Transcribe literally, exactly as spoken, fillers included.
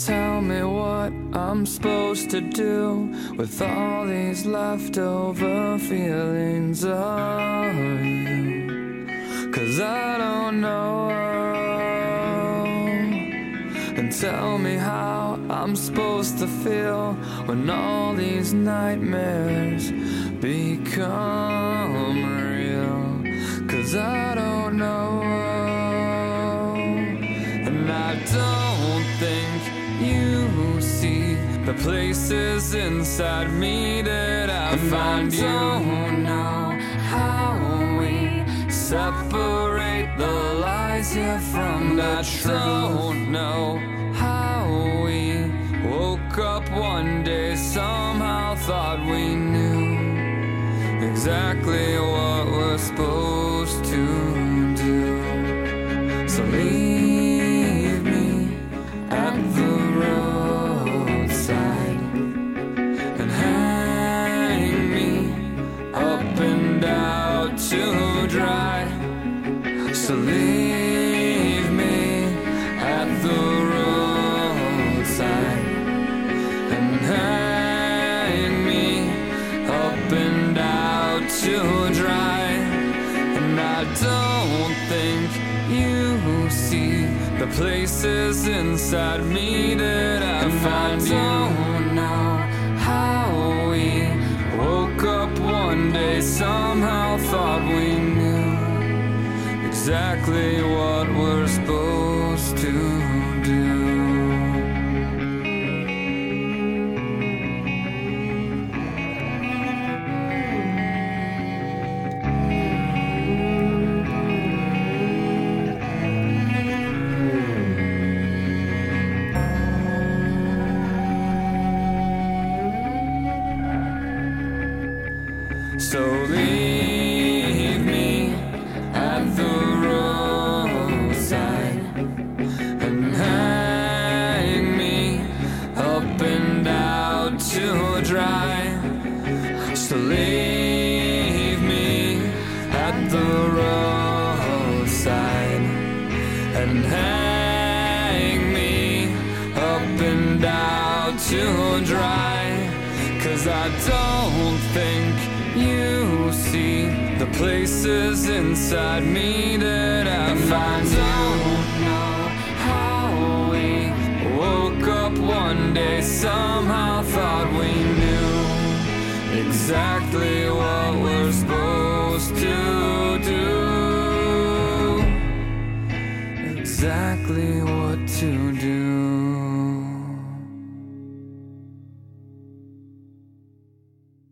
Tell me what I'm supposed to do with all these leftover feelings of you, 'cause I don't know. And tell me how I'm supposed to feel when all these nightmares become real, 'cause I don't know. And I don't think you see the places inside me that I find. You don't know how we separate the lies here from the truth. Don't know how we woke up one day, somehow thought we knew exactly what we're supposed to do. So leave me at the roadside and hang me up and out to dry. So leave me at the roadside and hang me up and out to dry. And I don't think you see the places inside me that I find. You don't know how we woke up one day, somehow thought we knew exactly what we're supposed to do. So leave me at the roadside and hang me up and out to dry. So leave me at the roadside and hang me up and out to dry. 'Cause I don't think you see the places inside me that I find. You don't know how we woke up one day, somehow thought we knew exactly what we're supposed to do.